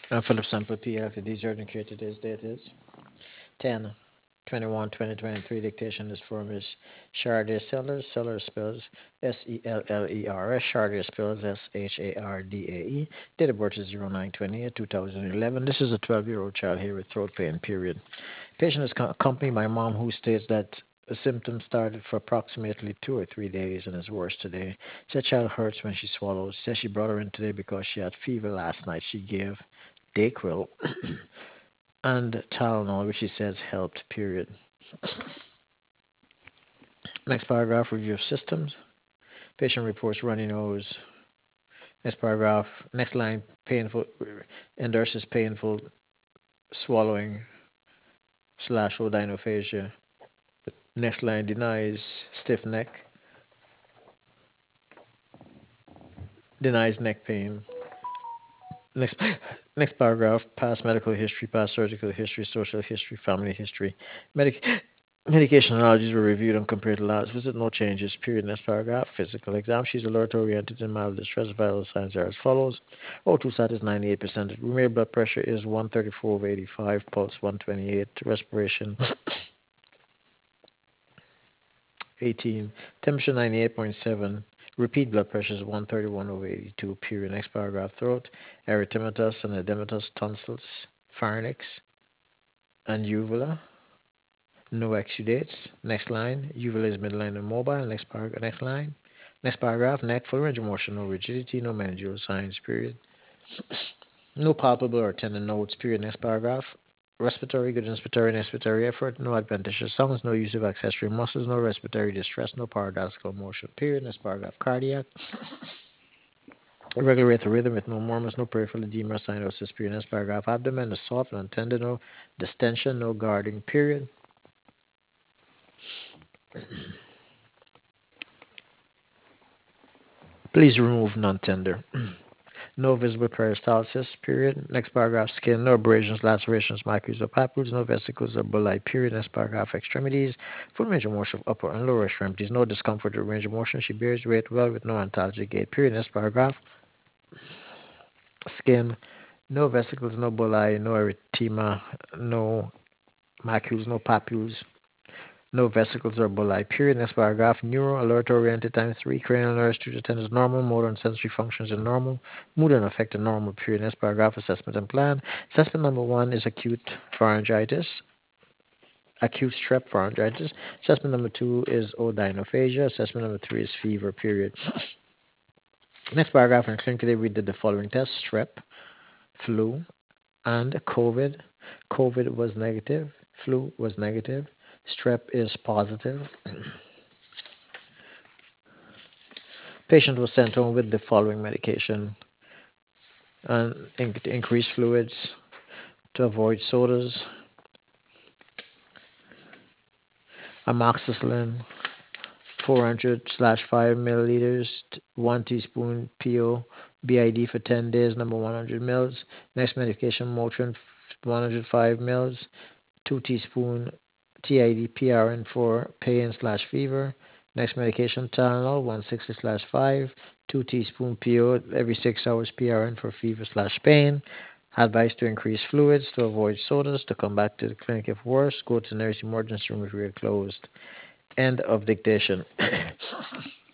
I'm Philip Sample PL. Today's urgent care. Today's date is 10 21 2023. Dictation is from is Sharday Sellers. Sellers spells Sellers. Sharday spells Shardaae. Date of birth is 09/28 2011. This is a 12-year-old child here with throat pain, period. Patient is accompanied by mom who states that the symptoms started for approximately 2 or 3 days and is worse today. Said child hurts when she swallows. Says she brought her in today because she had fever last night. She gave Dayquil and Tylenol, which she says helped, period. Next paragraph, review of systems. Patient reports runny nose. Next paragraph, next line, painful, endorses painful swallowing slash odynophagia. Next line denies stiff neck, denies neck pain. Next, next paragraph, past medical history, past surgical history, social history, family history. Medic, Medication allergies were reviewed and compared to last visit. No changes. Period. Next paragraph. Physical exam. She's alert oriented and mild distress. Vital signs are as follows. O2 sat is 98%. Room blood pressure is 134/85. Pulse 128. Respiration 18. Temperature 98.7. Repeat blood pressure is 131/82. Period. Next paragraph. Throat. Erythematous and edematous tonsils. Pharynx and uvula. No exudates. Next line. Uvula is midline and mobile. Next line. Next paragraph. Neck full range of motion. No rigidity. No mandibular signs. Period. No palpable or tendon nodes. Period. Next paragraph. Respiratory, good inspiratory and expiratory effort. No adventitious sounds. No use of accessory muscles. No respiratory distress. No paradoxical motion. Period. Next paragraph. Cardiac. Irregular rate of rhythm with no murmurs. No peripheral edema or cyanosis. Period. Next paragraph. Abdomen is soft and tender. No distension. No guarding. Period. Please remove non-tender. No visible peristalsis, period. Next paragraph, skin, no abrasions, lacerations, macules, or papules, no vesicles or bulli, period. Next paragraph, extremities, full range of motion of upper and lower extremities, no discomfort or range of motion. She bears weight well with no ontology gait, period. Next paragraph, skin, no vesicles, no bulli, no erythema, no macules, no papules, no vesicles or bulli, period. Next paragraph, neuro, alert oriented times 3, cranial nerves, studio tendons normal, motor and sensory functions are normal, mood and affect are normal, period. Next paragraph, assessment and plan. Assessment number 1 is acute pharyngitis, acute strep pharyngitis. Assessment number 2 is odynophagia. Assessment number 3 is fever, period. Next paragraph, and clinically we did the following tests: strep, flu, and COVID. COVID was negative, flu was negative, strep is positive. Patient was sent home with the following medication and increase fluids to avoid sodas: amoxicillin 400 slash 5 milliliters, 1 teaspoon PO BID for 10 days, number 100 mils. Next medication, Motrin 105 mils, 2 teaspoon TID PRN for pain slash fever. Next medication, Tylenol 160 slash 5, 2 teaspoon PO every 6 hours PRN for fever slash pain. Advice to increase fluids, to avoid sodas, to come back to the clinic if worse, go to the nearest emergency room if we are closed. End of dictation.